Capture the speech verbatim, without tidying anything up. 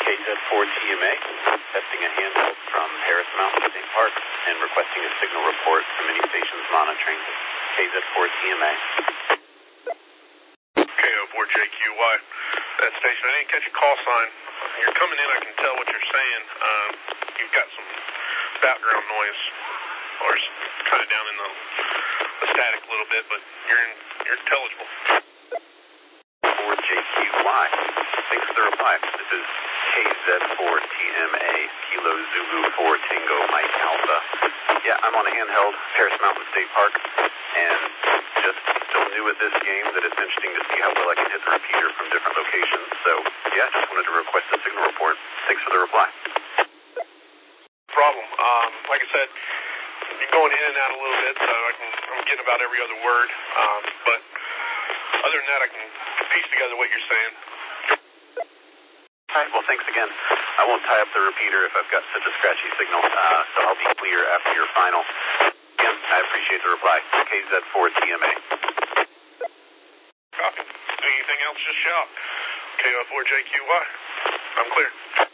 Z four T M A, testing a handheld from Harris Mountain State Park and requesting a signal report from any stations monitoring K Z four T M A. K O four J Q Y, that station, I didn't catch a call sign. You're coming in, I can tell what you're saying. Um, you've got some background noise, or it's kind of down in the, the static a little bit, but you're, in, you're intelligible. four J Q Y, thanks for the reply. This is K Z four T M A, Kilo Zulu four Tango Mike Alpha. Yeah, I'm on a handheld, Harris Mountain State Park, and just still new at this game that it's interesting to see how well I can hit the repeater from different locations. So, yeah, just wanted to request a signal report. Thanks for the reply. Problem. Um, like I said, you're going in and out a little bit, so I can, I'm getting about every other word. Um, but other than that, I can piece together what you're saying. All right, well, thanks again. I won't tie up the repeater if I've got such a scratchy signal, uh, so I'll be clear after your final. Again, I appreciate the reply. K Z four T M A. Copy. Anything else, just shout. K O four J Q Y. I'm clear.